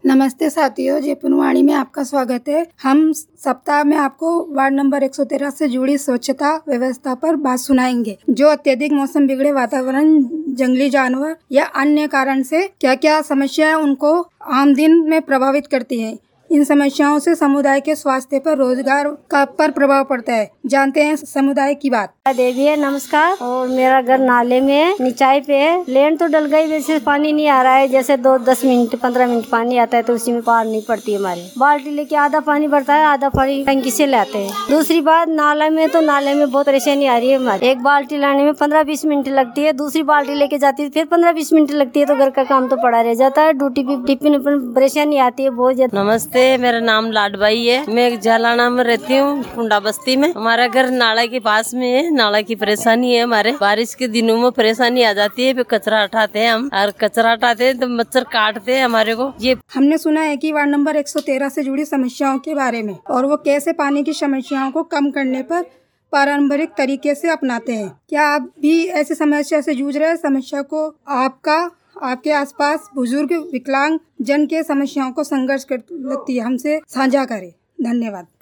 नमस्ते साथियों, जयपुरवाणी में आपका स्वागत है। हम सप्ताह में आपको वार्ड नंबर 113 से जुड़ी स्वच्छता व्यवस्था पर बात सुनाएंगे, जो अत्यधिक मौसम बिगड़े वातावरण, जंगली जानवर या अन्य कारण से क्या क्या समस्याएं उनको आम दिन में प्रभावित करती हैं। इन समस्याओं से समुदाय के स्वास्थ्य पर, रोजगार पर प्रभाव पड़ता है। जानते हैं समुदाय की बात। देवी है, नमस्कार। और मेरा घर नाले में है, निचाई पे है। लेन तो डल गई, वैसे पानी नहीं आ रहा है। जैसे 10 मिनट 15 मिनट पानी आता है तो उसी में पार नहीं पड़ती है। हमारे बाल्टी लेके आधा पानी भरता है, आधा पानी टंकी से लाते हैं। दूसरी बात, नाले में बहुत परेशानी आ रही है हमारी। एक बाल्टी लाने में 15-20 मिनट लगती है, दूसरी बाल्टी लेके जाती है फिर 15-20 मिनट लगती है। तो घर का काम तो पड़ा रह जाता है। ड्यूटी पे टिफिन परेशानी आती है बहुत ज्यादा। नमस्ते, मेरा नाम लाडबाई है। मैं जालाना में रहती हूँ, कुंडा बस्ती में। हमारा घर नाला के पास में है। नाला की परेशानी है हमारे। बारिश के दिनों में परेशानी आ जाती है। फिर कचरा हटाते हैं हम, और कचरा हटाते हैं तो मच्छर काटते हैं हमारे को। ये हमने सुना है कि वार्ड नंबर 113 से जुड़ी समस्याओं के बारे में, और वो कैसे पानी की समस्याओं को कम करने पर पारंपरिक तरीके से अपनाते हैं। क्या आप भी ऐसी समस्या से जूझ रहे हैं? समस्या को आपके आसपास बुजुर्ग, विकलांग जन के समस्याओं को संघर्ष कर लगती है, हमसे साझा करें। धन्यवाद।